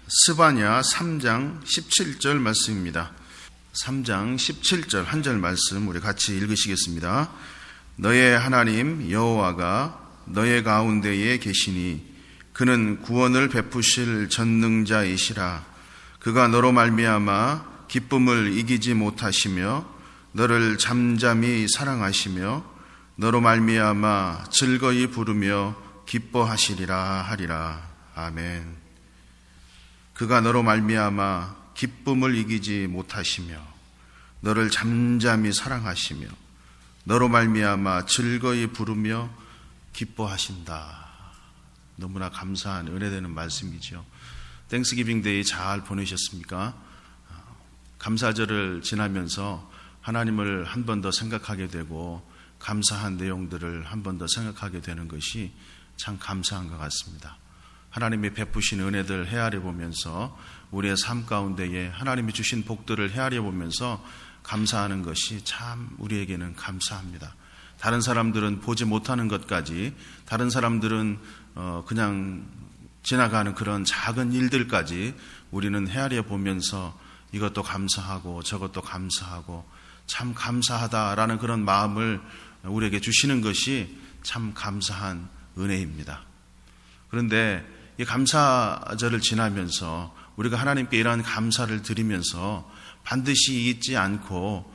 스바냐 3장 17절 말씀입니다. 3장 17절 한 절 말씀 우리 같이 읽으시겠습니다. 너의 하나님 여호와가 너의 가운데에 계시니 그는 구원을 베푸실 전능자이시라. 그가 너로 말미암아 기쁨을 이기지 못하시며 너를 잠잠히 사랑하시며 너로 말미암아 즐거이 부르며 기뻐하시리라 하리라. 아멘. 그가 너로 말미암아 기쁨을 이기지 못하시며 너를 잠잠히 사랑하시며 너로 말미암아 즐거이 부르며 기뻐하신다. 너무나 감사한 은혜되는 말씀이죠. 땡스기빙 데이 잘 보내셨습니까? 감사절을 지나면서 하나님을 한 번 더 생각하게 되고 감사한 내용들을 한 번 더 생각하게 되는 것이 참 감사한 것 같습니다. 하나님이 베푸신 은혜들 헤아려 보면서 우리의 삶 가운데에 하나님이 주신 복들을 헤아려 보면서 감사하는 것이 참 우리에게는 감사합니다. 다른 사람들은 보지 못하는 것까지, 다른 사람들은 그냥 지나가는 그런 작은 일들까지 우리는 헤아려 보면서 이것도 감사하고 저것도 감사하고 참 감사하다라는 그런 마음을 우리에게 주시는 것이 참 감사한 은혜입니다. 그런데 이 감사절을 지나면서 우리가 하나님께 이러한 감사를 드리면서 반드시 잊지 않고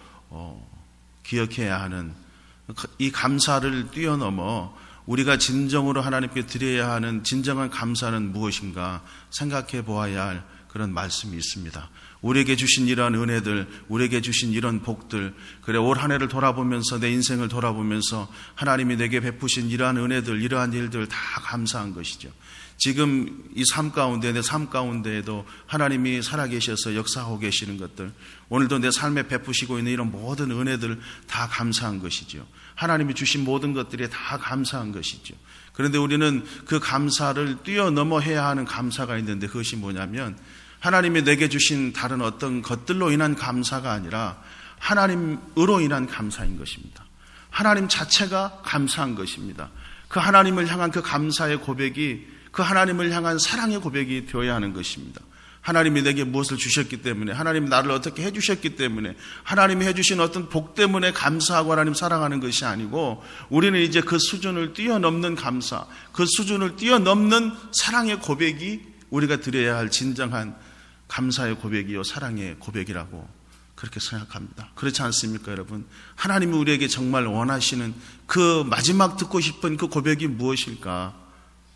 기억해야 하는 이 감사를 뛰어넘어 우리가 진정으로 하나님께 드려야 하는 진정한 감사는 무엇인가 생각해 보아야 할 그런 말씀이 있습니다. 우리에게 주신 이러한 은혜들, 우리에게 주신 이런 복들, 그래 올 한 해를 돌아보면서 내 인생을 돌아보면서 하나님이 내게 베푸신 이러한 은혜들, 이러한 일들 다 감사한 것이죠. 지금 이 삶 가운데, 내 삶 가운데에도 하나님이 살아계셔서 역사하고 계시는 것들, 오늘도 내 삶에 베푸시고 있는 이런 모든 은혜들 다 감사한 것이죠. 하나님이 주신 모든 것들이 다 감사한 것이죠. 그런데 우리는 그 감사를 뛰어넘어 해야 하는 감사가 있는데 그것이 뭐냐면 하나님이 내게 주신 다른 어떤 것들로 인한 감사가 아니라 하나님으로 인한 감사인 것입니다. 하나님 자체가 감사한 것입니다. 그 하나님을 향한 그 감사의 고백이 그 하나님을 향한 사랑의 고백이 되어야 하는 것입니다. 하나님이 내게 무엇을 주셨기 때문에, 하나님이 나를 어떻게 해주셨기 때문에, 하나님이 해주신 어떤 복 때문에 감사하고 하나님 사랑하는 것이 아니고 우리는 이제 그 수준을 뛰어넘는 감사, 그 수준을 뛰어넘는 사랑의 고백이 우리가 드려야 할 진정한 감사의 고백이요 사랑의 고백이라고 그렇게 생각합니다. 그렇지 않습니까, 여러분? 하나님이 우리에게 정말 원하시는 그 마지막 듣고 싶은 그 고백이 무엇일까?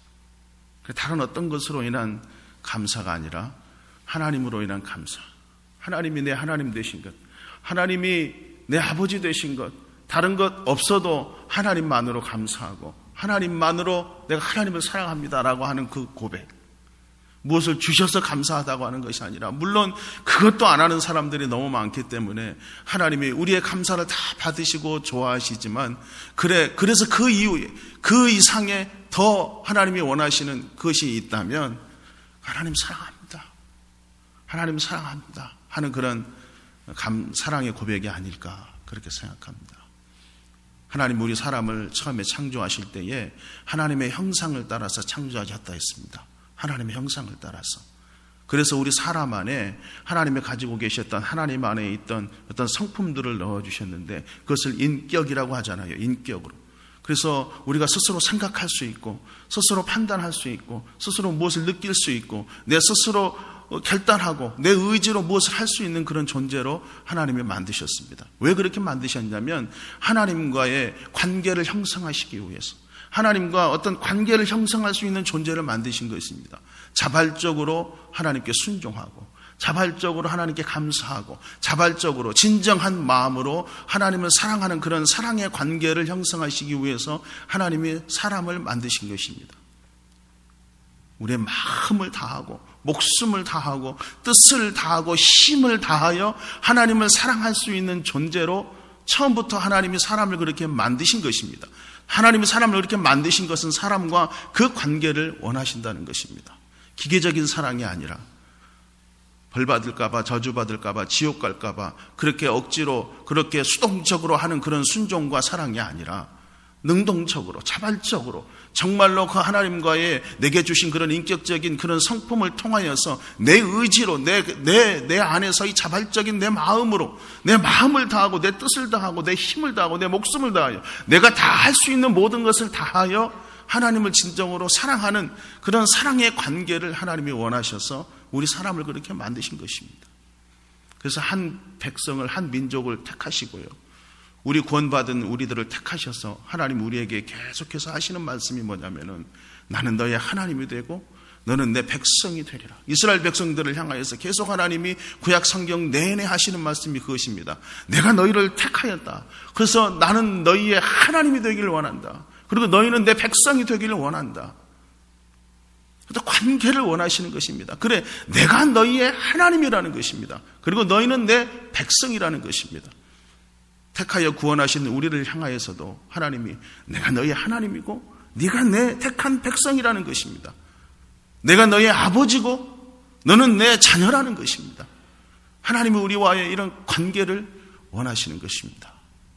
다른 어떤 것으로 인한 감사가 아니라 하나님으로 인한 감사. 하나님이 내 하나님 되신 것, 하나님이 내 아버지 되신 것, 다른 것 없어도 하나님만으로 감사하고 하나님만으로 내가 하나님을 사랑합니다라고 하는 그 고백. 무엇을 주셔서 감사하다고 하는 것이 아니라, 물론 그것도 안 하는 사람들이 너무 많기 때문에 하나님이 우리의 감사를 다 받으시고 좋아하시지만, 그래서 그 이후에 그 이상의 더 하나님이 원하시는 것이 있다면 하나님 사랑합니다, 하나님 사랑합니다 하는 그런 사랑의 고백이 아닐까 그렇게 생각합니다. 하나님 우리 사람을 처음에 창조하실 때에 하나님의 형상을 따라서 창조하셨다 했습니다. 하나님의 형상을 따라서. 그래서 우리 사람 안에 하나님이 가지고 계셨던 하나님 안에 있던 어떤 성품들을 넣어주셨는데 그것을 인격이라고 하잖아요. 인격으로. 그래서 우리가 스스로 생각할 수 있고 스스로 판단할 수 있고 스스로 무엇을 느낄 수 있고 내 스스로 결단하고 내 의지로 무엇을 할 수 있는 그런 존재로 하나님이 만드셨습니다. 왜 그렇게 만드셨냐면 하나님과의 관계를 형성하시기 위해서, 하나님과 어떤 관계를 형성할 수 있는 존재를 만드신 것입니다. 자발적으로 하나님께 순종하고 자발적으로 하나님께 감사하고 자발적으로 진정한 마음으로 하나님을 사랑하는 그런 사랑의 관계를 형성하시기 위해서 하나님이 사람을 만드신 것입니다. 우리의 마음을 다하고 목숨을 다하고 뜻을 다하고 힘을 다하여 하나님을 사랑할 수 있는 존재로 처음부터 하나님이 사람을 그렇게 만드신 것입니다. 하나님이 사람을 그렇게 만드신 것은 사람과 그 관계를 원하신다는 것입니다. 기계적인 사랑이 아니라 벌 받을까봐, 저주 받을까봐, 지옥 갈까봐 그렇게 억지로 그렇게 수동적으로 하는 그런 순종과 사랑이 아니라 능동적으로, 자발적으로 정말로 그 하나님과의 내게 주신 그런 인격적인 그런 성품을 통하여서 내 의지로 내 안에서 이 자발적인 내 마음으로 내 마음을 다하고 내 뜻을 다하고 내 힘을 다하고 내 목숨을 다하여 내가 다 할 수 있는 모든 것을 다하여 하나님을 진정으로 사랑하는 그런 사랑의 관계를 하나님이 원하셔서 우리 사람을 그렇게 만드신 것입니다. 그래서 한 백성을, 한 민족을 택하시고요, 우리 구원받은 우리들을 택하셔서 하나님 우리에게 계속해서 하시는 말씀이 뭐냐면은 나는 너의 하나님이 되고 너는 내 백성이 되리라. 이스라엘 백성들을 향하여서 계속 하나님이 구약 성경 내내 하시는 말씀이 그것입니다. 내가 너희를 택하였다. 그래서 나는 너희의 하나님이 되기를 원한다. 그리고 너희는 내 백성이 되기를 원한다. 또 관계를 원하시는 것입니다. 그래, 내가 너희의 하나님이라는 것입니다. 그리고 너희는 내 백성이라는 것입니다. 택하여 구원하신 우리를 향하여서도 하나님이 내가 너희의 하나님이고 네가 내 택한 백성이라는 것입니다. 내가 너희의 아버지고 너는 내 자녀라는 것입니다. 하나님이 우리와의 이런 관계를 원하시는 것입니다.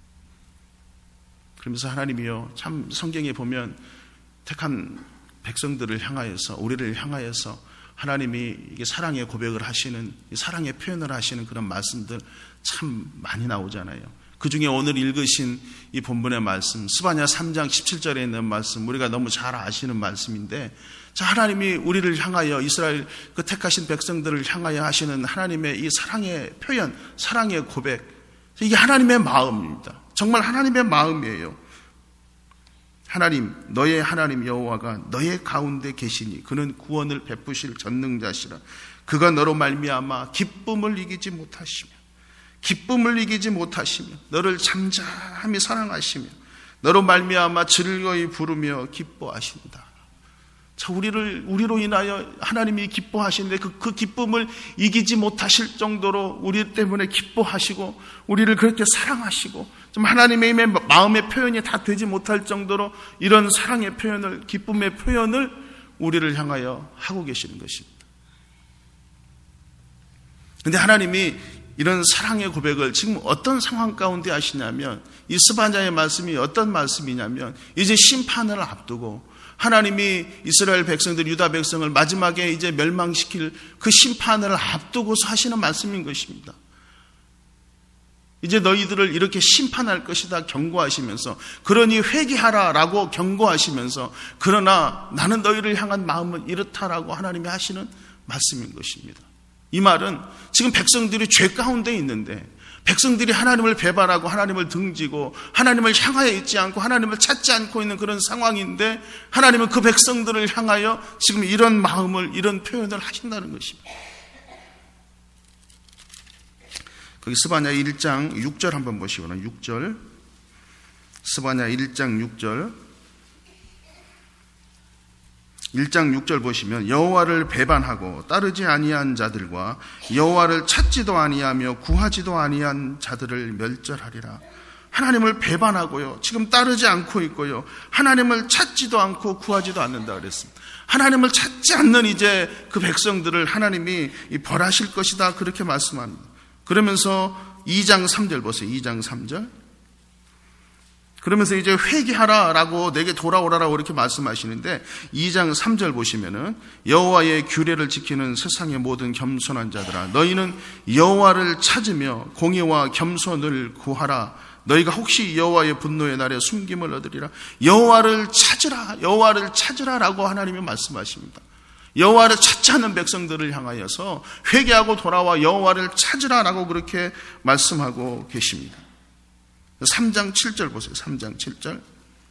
그러면서 하나님이요, 참 성경에 보면 택한 백성들을 향하여서, 우리를 향하여서 하나님이 이게 사랑의 고백을 하시는, 사랑의 표현을 하시는 그런 말씀들 참 많이 나오잖아요. 그 중에 오늘 읽으신 이 본문의 말씀, 스바냐 3장 17절에 있는 말씀, 우리가 너무 잘 아시는 말씀인데, 자, 하나님이 우리를 향하여, 이스라엘 그 택하신 백성들을 향하여 하시는 하나님의 이 사랑의 표현, 사랑의 고백, 이게 하나님의 마음입니다. 정말 하나님의 마음이에요. 하나님, 너의 하나님 여호와가 너의 가운데 계시니 그는 구원을 베푸실 전능자시라. 그가 너로 말미암아 기쁨을 이기지 못하시며 너를 잠잠히 사랑하시며 너로 말미암아 즐거이 부르며 기뻐하신다. 자, 우리로 인하여 하나님이 기뻐하시는데 그 기쁨을 이기지 못하실 정도로 우리 때문에 기뻐하시고 우리를 그렇게 사랑하시고 좀 하나님의 마음의 표현이 다 되지 못할 정도로 이런 사랑의 표현을, 기쁨의 표현을 우리를 향하여 하고 계시는 것입니다. 그런데 하나님이 이런 사랑의 고백을 지금 어떤 상황 가운데 하시냐면, 이 스바냐의 말씀이 어떤 말씀이냐면, 이제 심판을 앞두고 하나님이 이스라엘 백성들, 유다 백성을 마지막에 이제 멸망시킬 그 심판을 앞두고서 하시는 말씀인 것입니다. 이제 너희들을 이렇게 심판할 것이다 경고하시면서, 그러니 회개하라라고 경고하시면서, 그러나 나는 너희를 향한 마음은 이렇다라고 하나님이 하시는 말씀인 것입니다. 이 말은 지금 백성들이 죄 가운데 있는데, 백성들이 하나님을 배반하고 하나님을 등지고 하나님을 향하여 있지 않고 하나님을 찾지 않고 있는 그런 상황인데, 하나님은 그 백성들을 향하여 지금 이런 마음을, 이런 표현을 하신다는 것입니다. 거기 스바냐 1장 6절 한번 보시거나, 6절, 스바냐 1장 6절, 1장 6절 보시면, 여호와를 배반하고 따르지 아니한 자들과 여호와를 찾지도 아니하며 구하지도 아니한 자들을 멸절하리라. 하나님을 배반하고요, 지금 따르지 않고 있고요, 하나님을 찾지도 않고 구하지도 않는다 그랬습니다. 하나님을 찾지 않는 이제 그 백성들을 하나님이 벌하실 것이다, 그렇게 말씀합니다. 그러면서 2장 3절 보세요. 2장 3절. 그러면서 이제 회개하라라고 내게 돌아오라라고 이렇게 말씀하시는데, 2장 3절 보시면은, 여호와의 규례를 지키는 세상의 모든 겸손한 자들아, 너희는 여호와를 찾으며 공의와 겸손을 구하라. 너희가 혹시 여호와의 분노의 날에 숨김을 얻으리라. 여호와를 찾으라라고 하나님이 말씀하십니다. 여호와를 찾지 않는 백성들을 향하여서 회개하고 돌아와 여호와를 찾으라라고 그렇게 말씀하고 계십니다. 3장 7절 보세요. 3장 7절.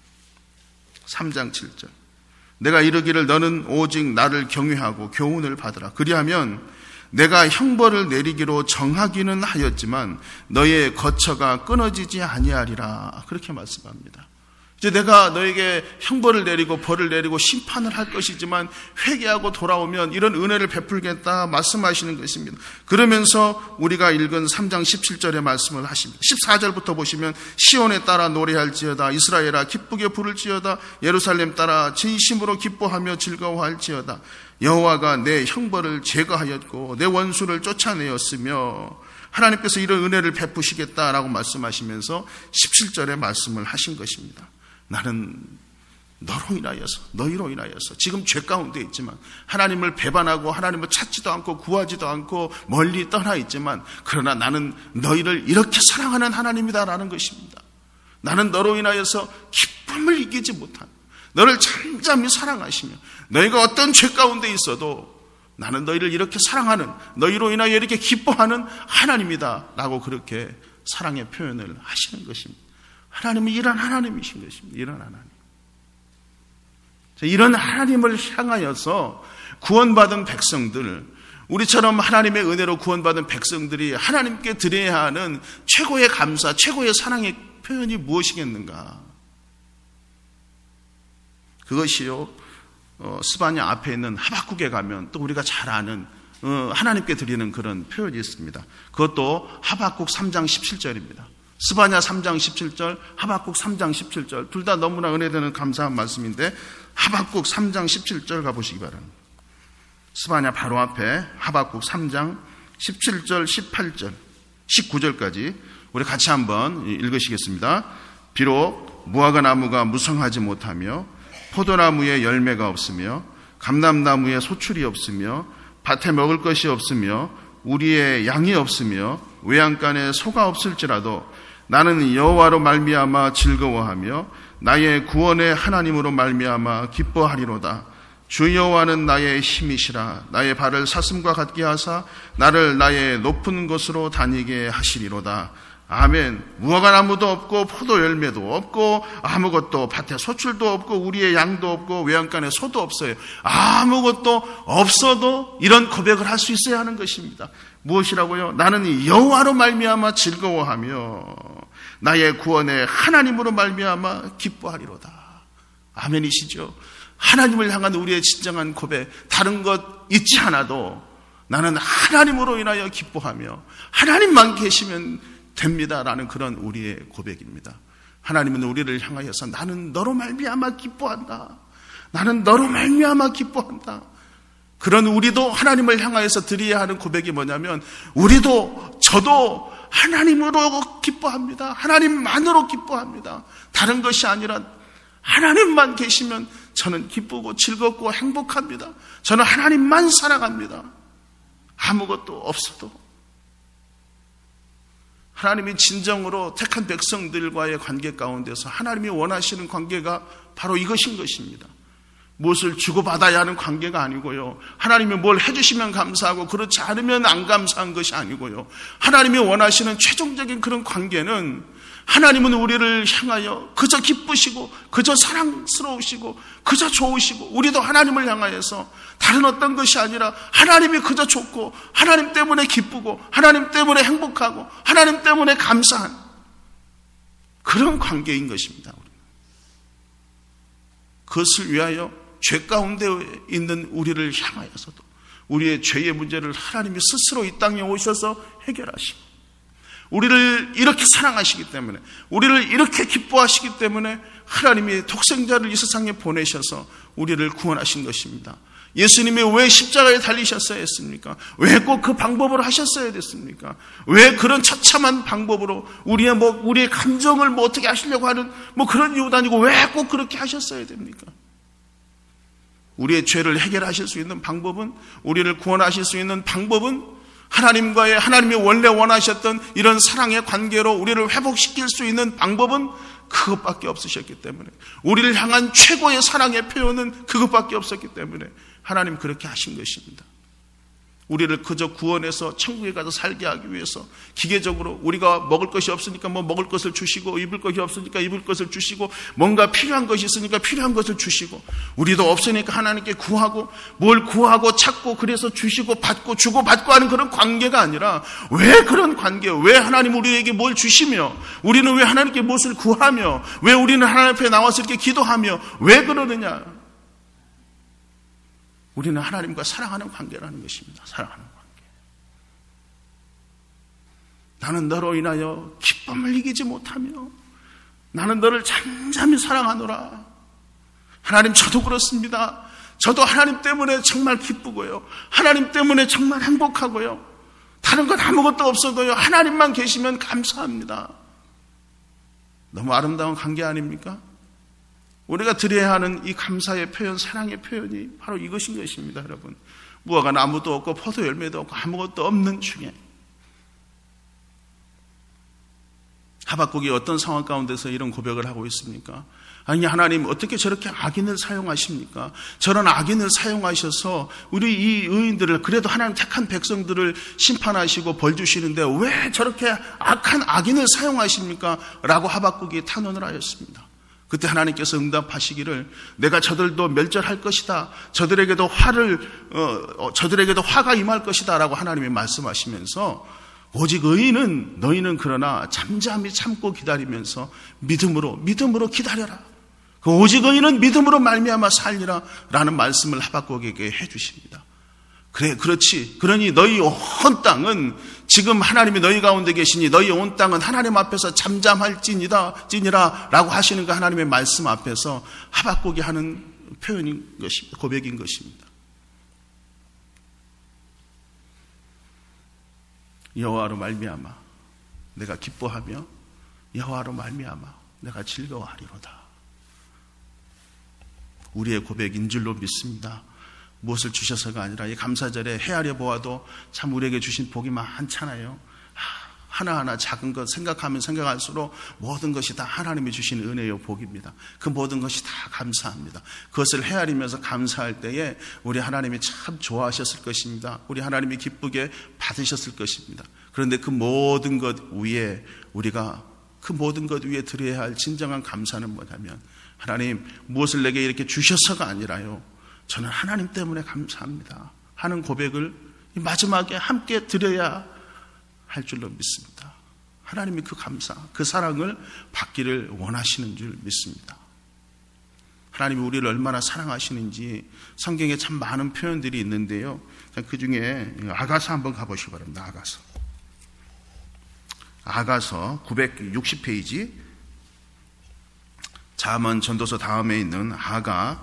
내가 이르기를 너는 오직 나를 경외하고 교훈을 받으라. 그리하면 내가 형벌을 내리기로 정하기는 하였지만 너의 거처가 끊어지지 아니하리라. 그렇게 말씀합니다. 이제 내가 너에게 형벌을 내리고 벌을 내리고 심판을 할 것이지만 회개하고 돌아오면 이런 은혜를 베풀겠다 말씀하시는 것입니다. 그러면서 우리가 읽은 3장 17절의 말씀을 하십니다. 14절부터 보시면, 시온에 따라 노래할지어다, 이스라엘아 기쁘게 부를지어다, 예루살렘 따라 진심으로 기뻐하며 즐거워할지어다. 여호와가 내 형벌을 제거하였고 내 원수를 쫓아내었으며, 하나님께서 이런 은혜를 베푸시겠다라고 말씀하시면서 17절의 말씀을 하신 것입니다. 나는 너로 인하여서, 너희로 인하여서 지금 죄 가운데 있지만 하나님을 배반하고 하나님을 찾지도 않고 구하지도 않고 멀리 떠나 있지만 그러나 나는 너희를 이렇게 사랑하는 하나님이다라는 것입니다. 나는 너로 인하여서 기쁨을 이기지 못한, 너를 잠잠히 사랑하시며 너희가 어떤 죄 가운데 있어도 나는 너희를 이렇게 사랑하는, 너희로 인하여 이렇게 기뻐하는 하나님이다 라고 그렇게 사랑의 표현을 하시는 것입니다. 하나님은 이런 하나님이신 것입니다. 이런 하나님. 이런 하나님을 향하여서 구원받은 백성들, 우리처럼 하나님의 은혜로 구원받은 백성들이 하나님께 드려야 하는 최고의 감사, 최고의 사랑의 표현이 무엇이겠는가? 그것이요, 스바냐 앞에 있는 하박국에 가면 또 우리가 잘 아는 하나님께 드리는 그런 표현이 있습니다. 그것도 하박국 3장 17절입니다. 스바냐 3장 17절, 하박국 3장 17절, 둘 다 너무나 은혜되는 감사한 말씀인데 하박국 3장 17절 가보시기 바랍니다. 스바냐 바로 앞에 하박국 3장 17절, 18절, 19절까지 우리 같이 한번 읽으시겠습니다. 비록 무화과 나무가 무성하지 못하며 포도나무에 열매가 없으며 감람나무에 소출이 없으며 밭에 먹을 것이 없으며 우리의 양이 없으며 외양간에 소가 없을지라도 나는 여호와로 말미암아 즐거워하며 나의 구원의 하나님으로 말미암아 기뻐하리로다. 주 여호와는 나의 힘이시라. 나의 발을 사슴과 같게 하사 나를 나의 높은 곳으로 다니게 하시리로다. 아멘. 무화과 나무도 없고 포도 열매도 없고 아무것도, 밭에 소출도 없고 우리의 양도 없고 외양간에 소도 없어요. 아무것도 없어도 이런 고백을 할 수 있어야 하는 것입니다. 무엇이라고요? 나는 여호와로 말미암아 즐거워하며 나의 구원의 하나님으로 말미암아 기뻐하리로다. 아멘이시죠? 하나님을 향한 우리의 진정한 고백, 다른 것 잊지 않아도 나는 하나님으로 인하여 기뻐하며 하나님만 계시면 됩니다라는 그런 우리의 고백입니다. 하나님은 우리를 향하여서 나는 너로 말미암아 기뻐한다. 나는 너로 말미암아 기뻐한다. 그런 우리도 하나님을 향하여서 드려야 하는 고백이 뭐냐면 저도 하나님으로 기뻐합니다. 하나님만으로 기뻐합니다. 다른 것이 아니라 하나님만 계시면 저는 기쁘고 즐겁고 행복합니다. 저는 하나님만 사랑합니다. 아무것도 없어도. 하나님이 진정으로 택한 백성들과의 관계 가운데서 하나님이 원하시는 관계가 바로 이것인 것입니다. 무엇을 주고받아야 하는 관계가 아니고요. 하나님이 뭘 해주시면 감사하고 그렇지 않으면 안 감사한 것이 아니고요. 하나님이 원하시는 최종적인 그런 관계는 하나님은 우리를 향하여 그저 기쁘시고 그저 사랑스러우시고 그저 좋으시고 우리도 하나님을 향하여서 다른 어떤 것이 아니라 하나님이 그저 좋고 하나님 때문에 기쁘고 하나님 때문에 행복하고 하나님 때문에 감사한 그런 관계인 것입니다. 그것을 위하여 죄 가운데 있는 우리를 향하여서도 우리의 죄의 문제를 하나님이 스스로 이 땅에 오셔서 해결하시고 우리를 이렇게 사랑하시기 때문에 우리를 이렇게 기뻐하시기 때문에 하나님이 독생자를 이 세상에 보내셔서 우리를 구원하신 것입니다. 예수님이 왜 십자가에 달리셨어야 했습니까? 왜 꼭 그 방법으로 하셨어야 됐습니까? 왜 그런 처참한 방법으로 우리의 감정을 어떻게 하시려고 하는 그런 이유도 아니고 왜 꼭 그렇게 하셨어야 됩니까? 우리의 죄를 해결하실 수 있는 방법은, 우리를 구원하실 수 있는 방법은 하나님이 원래 원하셨던 이런 사랑의 관계로 우리를 회복시킬 수 있는 방법은 그것밖에 없으셨기 때문에, 우리를 향한 최고의 사랑의 표현은 그것밖에 없었기 때문에 하나님 그렇게 하신 것입니다. 우리를 그저 구원해서 천국에 가서 살게 하기 위해서 기계적으로 우리가 먹을 것이 없으니까 먹을 것을 주시고, 입을 것이 없으니까 입을 것을 주시고, 뭔가 필요한 것이 있으니까 필요한 것을 주시고, 우리도 없으니까 하나님께 구하고, 뭘 구하고 찾고, 그래서 주시고 받고 주고 받고 하는 그런 관계가 아니라, 왜 그런 관계, 왜 하나님 우리에게 뭘 주시며, 우리는 왜 하나님께 무엇을 구하며, 왜 우리는 하나님 앞에 나와서 이렇게 기도하며, 왜 그러느냐? 우리는 하나님과 사랑하는 관계라는 것입니다. 사랑하는 관계. 나는 너로 인하여 기쁨을 이기지 못하며 나는 너를 잠잠히 사랑하노라. 하나님, 저도 그렇습니다. 저도 하나님 때문에 정말 기쁘고요. 하나님 때문에 정말 행복하고요. 다른 것 아무것도 없어도요. 하나님만 계시면 감사합니다. 너무 아름다운 관계 아닙니까? 우리가 드려야 하는 이 감사의 표현, 사랑의 표현이 바로 이것인 것입니다, 여러분. 무화과 나무도 없고 포도 열매도 없고 아무것도 없는 중에 하박국이 어떤 상황 가운데서 이런 고백을 하고 있습니까? 아니, 하나님 어떻게 저렇게 악인을 사용하십니까? 저런 악인을 사용하셔서 우리 이 의인들을, 그래도 하나님 택한 백성들을 심판하시고 벌 주시는데 왜 저렇게 악한 악인을 사용하십니까? 라고 하박국이 탄원을 하였습니다. 그때 하나님께서 응답하시기를 내가 저들도 멸절할 것이다. 저들에게도 화가 임할 것이다. 라고 하나님이 말씀하시면서 오직 의인은 너희는 그러나 잠잠히 참고 기다리면서 믿음으로 기다려라. 그 오직 의인은 믿음으로 말미암아 살리라 라는 말씀을 하박국에게 해주십니다. 그래, 그렇지. 그러니 너희 온 땅은 지금 하나님이 너희 가운데 계시니 너희 온 땅은 하나님 앞에서 잠잠할지니라 라고 하시는 그 하나님의 말씀 앞에서 하박국이 하는 표현인 것입니다. 고백인 것입니다. 여호와로 말미암아 내가 기뻐하며 여호와로 말미암아 내가 즐거워하리로다. 우리의 고백인 줄로 믿습니다. 무엇을 주셔서가 아니라 이 감사절에 헤아려 보아도 참 우리에게 주신 복이 많잖아요. 하나하나 작은 것 생각하면 생각할수록 모든 것이 다 하나님이 주신 은혜요 복입니다. 그 모든 것이 다 감사합니다. 그것을 헤아리면서 감사할 때에 우리 하나님이 참 좋아하셨을 것입니다. 우리 하나님이 기쁘게 받으셨을 것입니다. 그런데 그 모든 것 위에 우리가 그 모든 것 위에 드려야 할 진정한 감사는 뭐냐면 하나님 무엇을 내게 이렇게 주셔서가 아니라요. 저는 하나님 때문에 감사합니다 하는 고백을 마지막에 함께 드려야 할 줄로 믿습니다. 하나님이 그 감사, 그 사랑을 받기를 원하시는 줄 믿습니다. 하나님이 우리를 얼마나 사랑하시는지 성경에 참 많은 표현들이 있는데요. 그 중에 아가서 한번 가보시기 바랍니다. 아가서 960페이지 잠언 전도서 다음에 있는 아가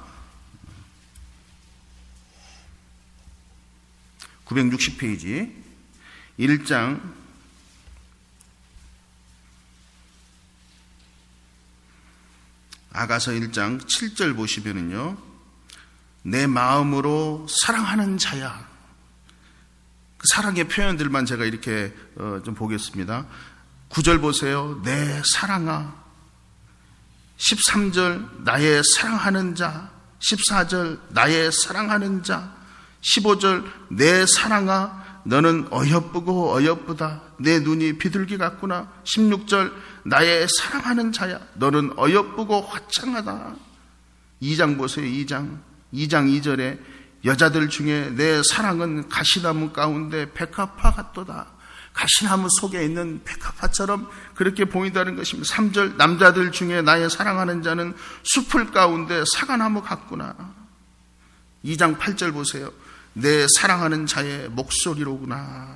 960페이지 1장 아가서 1장 7절 보시면은요, 내 마음으로 사랑하는 자야. 그 사랑의 표현들만 제가 이렇게 좀 보겠습니다. 9절 보세요. 내 사랑아. 13절 나의 사랑하는 자. 14절 나의 사랑하는 자. 15절 내 사랑아 너는 어여쁘고 어여쁘다. 내 눈이 비둘기 같구나. 16절 나의 사랑하는 자야. 너는 어여쁘고 화창하다. 2장 보세요. 2장 2절에 여자들 중에 내 사랑은 가시나무 가운데 백합화 같도다. 가시나무 속에 있는 백합화처럼 그렇게 보인다는 것입니다. 3절 남자들 중에 나의 사랑하는 자는 숲을 가운데 사과나무 같구나. 2장 8절 보세요. 내 사랑하는 자의 목소리로구나.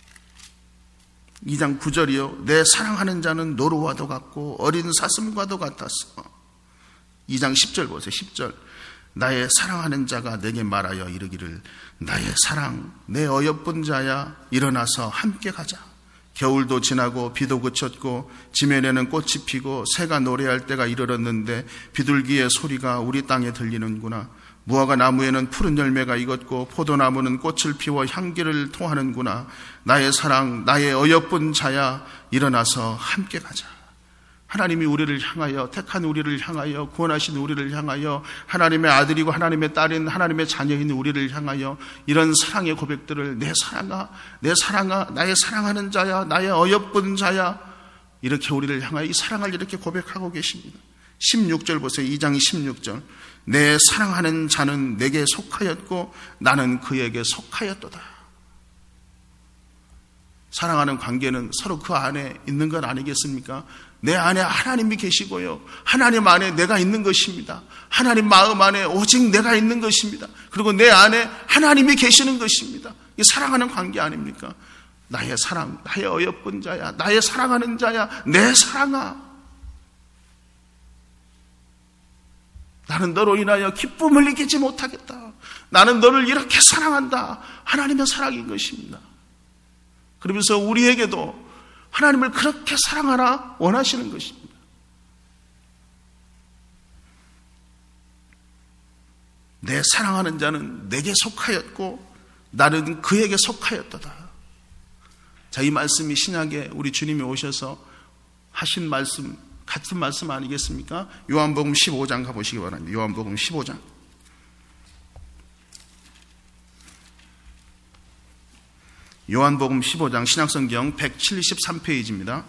2장 9절이요. 내 사랑하는 자는 노루와도 같고 어린 사슴과도 같았어. 2장 10절 보세요. 10절 나의 사랑하는 자가 내게 말하여 이르기를 나의 사랑 내 어여쁜 자야 일어나서 함께 가자. 겨울도 지나고 비도 그쳤고 지면에는 꽃이 피고 새가 노래할 때가 이르렀는데 비둘기의 소리가 우리 땅에 들리는구나. 무화과 나무에는 푸른 열매가 익었고 포도나무는 꽃을 피워 향기를 토하는구나. 나의 사랑 나의 어여쁜 자야 일어나서 함께 가자. 하나님이 우리를 향하여 택한 우리를 향하여 구원하신 우리를 향하여 하나님의 아들이고 하나님의 딸인 하나님의 자녀인 우리를 향하여 이런 사랑의 고백들을 내 사랑아 내 사랑아 나의 사랑하는 자야 나의 어여쁜 자야 이렇게 우리를 향하여 이 사랑을 이렇게 고백하고 계십니다. 16절 보세요. 2장 16절 내 사랑하는 자는 내게 속하였고 나는 그에게 속하였도다. 사랑하는 관계는 서로 그 안에 있는 것 아니겠습니까? 내 안에 하나님이 계시고요. 하나님 안에 내가 있는 것입니다. 하나님 마음 안에 오직 내가 있는 것입니다. 그리고 내 안에 하나님이 계시는 것입니다. 이 사랑하는 관계 아닙니까? 나의 사랑, 나의 어여쁜 자야, 나의 사랑하는 자야, 내 사랑아. 나는 너로 인하여 기쁨을 이기지 못하겠다. 나는 너를 이렇게 사랑한다. 하나님의 사랑인 것입니다. 그러면서 우리에게도 하나님을 그렇게 사랑하라 원하시는 것입니다. 내 사랑하는 자는 내게 속하였고 나는 그에게 속하였도다. 자, 이 말씀이 신약에 우리 주님이 오셔서 하신 말씀, 같은 말씀 아니겠습니까? 요한복음 15장 가보시기 바랍니다. 요한복음 15장. 요한복음 15장 신약성경 173페이지입니다.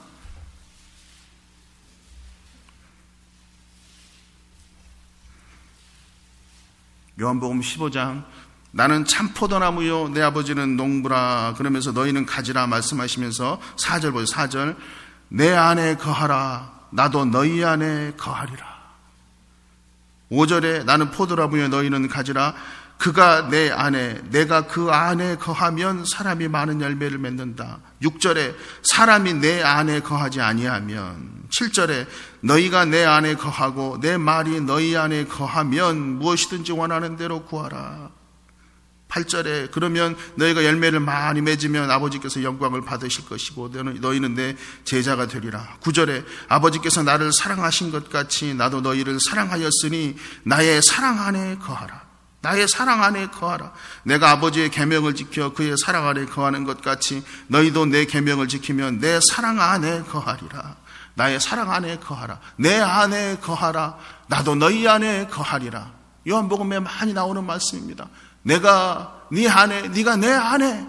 요한복음 15장 나는 참 포도나무요 내 아버지는 농부라 그러면서 너희는 가지라 말씀하시면서 4절 보세요. 4절 내 안에 거하라 나도 너희 안에 거하리라. 5절에 나는 포도나무요 너희는 가지라 그가 내 안에 내가 그 안에 거하면 사람이 많은 열매를 맺는다. 6절에 사람이 내 안에 거하지 아니하면 7절에 너희가 내 안에 거하고 내 말이 너희 안에 거하면 무엇이든지 원하는 대로 구하라. 8절에 그러면 너희가 열매를 많이 맺으면 아버지께서 영광을 받으실 것이고 너희는 내 제자가 되리라. 9절에 아버지께서 나를 사랑하신 것 같이 나도 너희를 사랑하였으니 나의 사랑 안에 거하라. 나의 사랑 안에 거하라. 내가 아버지의 계명을 지켜 그의 사랑 안에 거하는 것 같이 너희도 내 계명을 지키면 내 사랑 안에 거하리라. 나의 사랑 안에 거하라. 내 안에 거하라. 나도 너희 안에 거하리라. 요한복음에 많이 나오는 말씀입니다. 내가 네 안에, 네가 내 안에.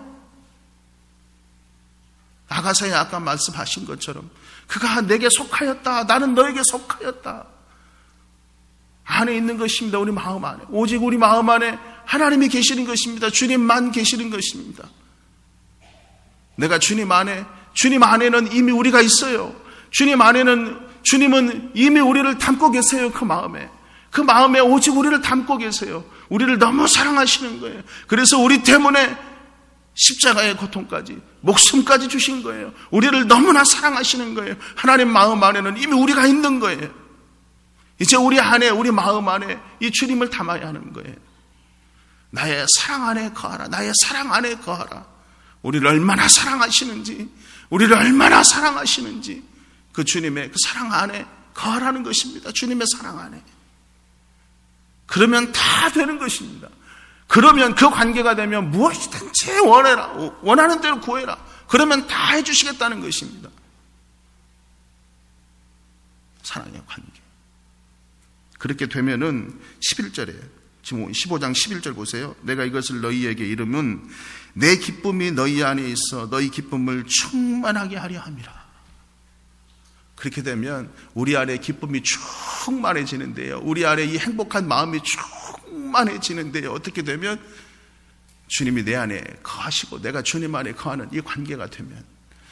아가서에 아까 말씀하신 것처럼 그가 내게 속하였다. 나는 너에게 속하였다. 안에 있는 것입니다. 우리 마음 안에. 오직 우리 마음 안에 하나님이 계시는 것입니다. 주님만 계시는 것입니다. 내가 주님 안에는 이미 우리가 있어요. 주님은 이미 우리를 담고 계세요. 그 마음에 오직 우리를 담고 계세요. 우리를 너무 사랑하시는 거예요. 그래서 우리 때문에 십자가의 고통까지, 목숨까지 주신 거예요. 우리를 너무나 사랑하시는 거예요. 하나님 마음 안에는 이미 우리가 있는 거예요. 이제 우리 안에, 우리 마음 안에 이 주님을 담아야 하는 거예요. 나의 사랑 안에 거하라. 나의 사랑 안에 거하라. 우리를 얼마나 사랑하시는지, 그 주님의 그 사랑 안에 거하라는 것입니다. 주님의 사랑 안에. 그러면 다 되는 것입니다. 그러면 그 관계가 되면 무엇이든지 원해라. 원하는 대로 구해라. 그러면 다 해주시겠다는 것입니다. 사랑의 관계. 그렇게 되면은 11절에 지금 15장 11절 보세요. 내가 이것을 너희에게 이름은 내 기쁨이 너희 안에 있어 너희 기쁨을 충만하게 하려 함이라. 그렇게 되면 우리 안에 기쁨이 충만해지는데요. 우리 안에 이 행복한 마음이 충만해지는데요. 어떻게 되면 주님이 내 안에 거하시고 내가 주님 안에 거하는 이 관계가 되면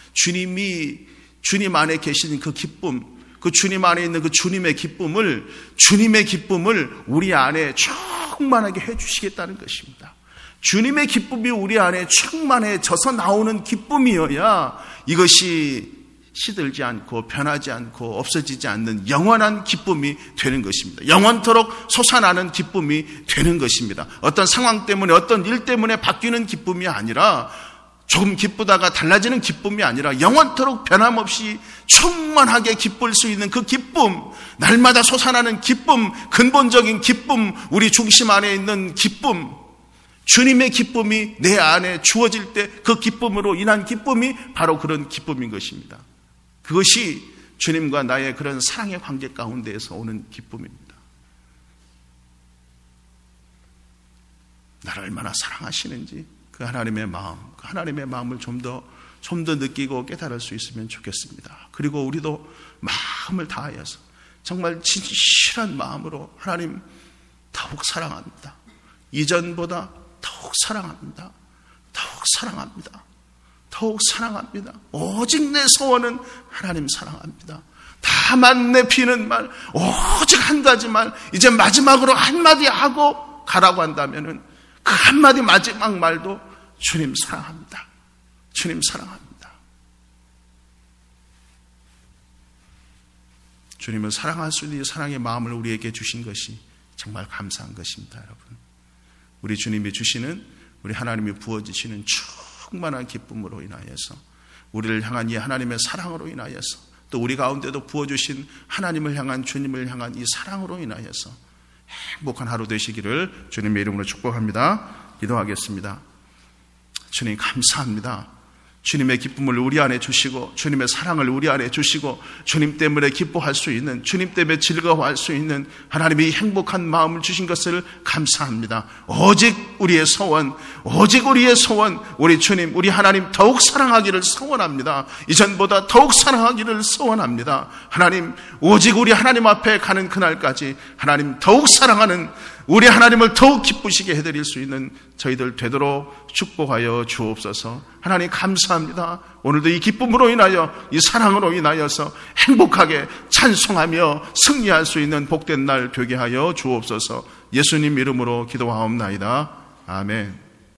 주님 안에 계시는 그 기쁨, 그 주님 안에 있는 그 주님의 기쁨을 우리 안에 충만하게 해주시겠다는 것입니다. 주님의 기쁨이 우리 안에 충만해져서 나오는 기쁨이어야 이것이 시들지 않고 변하지 않고 없어지지 않는 영원한 기쁨이 되는 것입니다. 영원토록 솟아나는 기쁨이 되는 것입니다. 어떤 상황 때문에 어떤 일 때문에 바뀌는 기쁨이 아니라 조금 기쁘다가 달라지는 기쁨이 아니라 영원토록 변함없이 충만하게 기쁠 수 있는 그 기쁨, 날마다 솟아나는 기쁨, 근본적인 기쁨, 우리 중심 안에 있는 기쁨, 주님의 기쁨이 내 안에 주어질 때 그 기쁨으로 인한 기쁨이 바로 그런 기쁨인 것입니다. 그것이 주님과 나의 그런 사랑의 관계 가운데에서 오는 기쁨입니다. 나를 얼마나 사랑하시는지 그 하나님의 마음을 좀 더 느끼고 깨달을 수 있으면 좋겠습니다. 그리고 우리도 마음을 다하여서 정말 진실한 마음으로 하나님 더욱 사랑합니다. 이전보다 더욱 사랑합니다. 오직 내 소원은 하나님 사랑합니다. 다만 내 피는 말, 오직 한 가지 말, 이제 마지막으로 한마디 하고 가라고 한다면은 그 한마디 마지막 말도 주님 사랑합니다. 주님을 사랑할 수 있는 사랑의 마음을 우리에게 주신 것이 정말 감사한 것입니다, 여러분. 우리 주님이 주시는, 우리 하나님이 부어주시는 충만한 기쁨으로 인하여서, 우리를 향한 이 하나님의 사랑으로 인하여서, 또 우리 가운데도 부어주신 하나님을 향한, 주님을 향한 이 사랑으로 인하여서 행복한 하루 되시기를 주님의 이름으로 축복합니다. 기도하겠습니다. 주님 감사합니다. 주님의 기쁨을 우리 안에 주시고 주님의 사랑을 우리 안에 주시고 주님 때문에 기뻐할 수 있는, 주님 때문에 즐거워할 수 있는 하나님이 행복한 마음을 주신 것을 감사합니다. 오직 우리의 소원, 우리 주님, 우리 하나님 더욱 사랑하기를 소원합니다. 이전보다 더욱 사랑하기를 소원합니다. 하나님, 오직 우리 하나님 앞에 가는 그날까지 하나님 더욱 사랑하는, 우리 하나님을 더욱 기쁘시게 해드릴 수 있는 저희들 되도록 축복하여 주옵소서. 하나님 감사합니다. 오늘도 이 기쁨으로 인하여, 이 사랑으로 인하여서 행복하게 찬송하며 승리할 수 있는 복된 날 되게 하여 주옵소서. 예수님 이름으로 기도하옵나이다. 아멘.